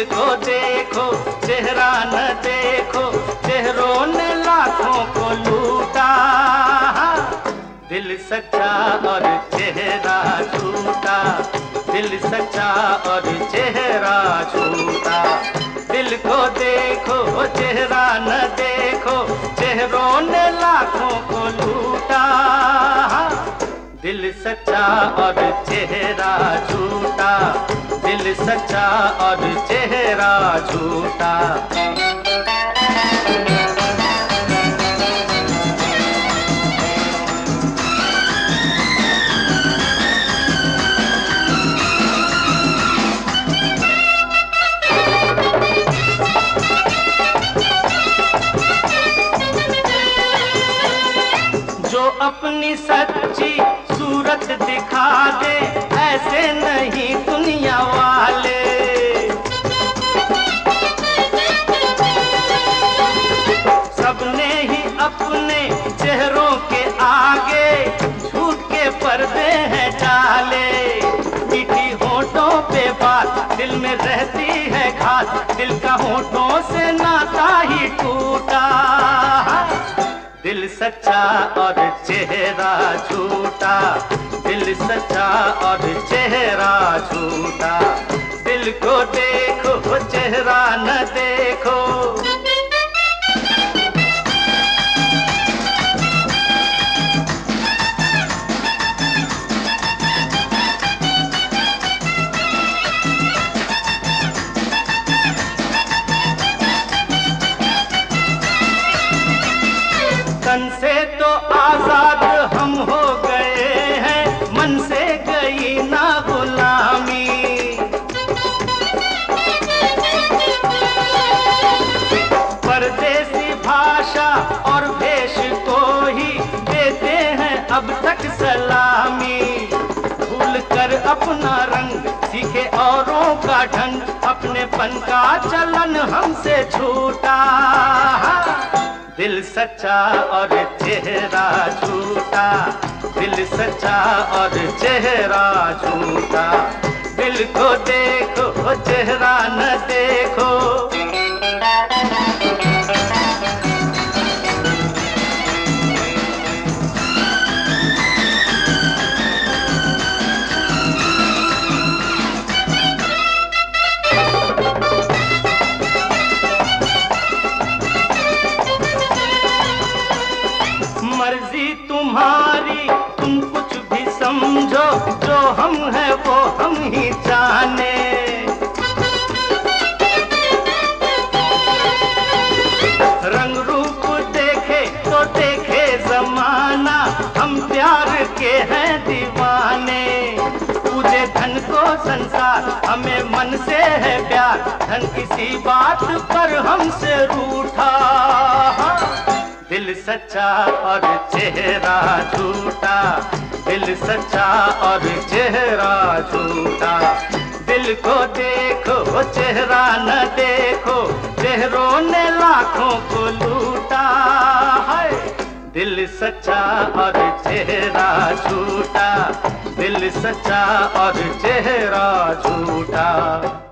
दिल को देखो चेहरा न देखो, चेहरों ने लाखों को लूटा। दिल सच्चा और चेहरा झूठा, दिल सच्चा और चेहरा झूठा। दिल को देखो चेहरा न देखो, चेहरों ने लाखों को लूटा। दिल सच्चा और चेहरा झूठा, दिल सच्चा और चेहरा झूठा। जो अपनी सच्ची सूरत दिखा दे, ऐसे नहीं दुनिया वाले। सबने ही अपने चेहरों के आगे झूठ के पर्दे हैं डाले। मीठी होठों पे बात दिल में रहती है घात, दिल का होठों से नाता ही टूटा। दिल सच्चा और चेहरा झूठा, दिल सच्चा और चेहरा झूठा। दिल को देखो चेहरा न देखो। तन से तो आजाद हम हो गए हैं, मन से गई ना गुलामी। परदेसी भाषा और भेष को ही देते हैं अब तक सलामी। भूल कर अपना रंग सीखे औरों का ढंग, अपनेपन का चलन हमसे छूटा। दिल सच्चा और चेहरा झूठा, दिल सच्चा और चेहरा झूठा। दिल को देखो चेहरा न देखो। मर्जी तुम्हारी, तुम कुछ भी समझो, जो हम हैं वो हम ही जाने। रंग रूप देखे तो देखे जमाना, हम प्यार के हैं दीवाने। पूजे धन को संसार, हमें मन से है प्यार, धन किसी बात पर हमसे रूठा। दिल सच्चा और चेहरा झूठा, दिल सच्चा और चेहरा झूठा। दिल को देखो चेहरा न देखो, चेहरों ने लाखों को लूटा। है दिल सच्चा और चेहरा झूठा, दिल सच्चा और चेहरा झूठा।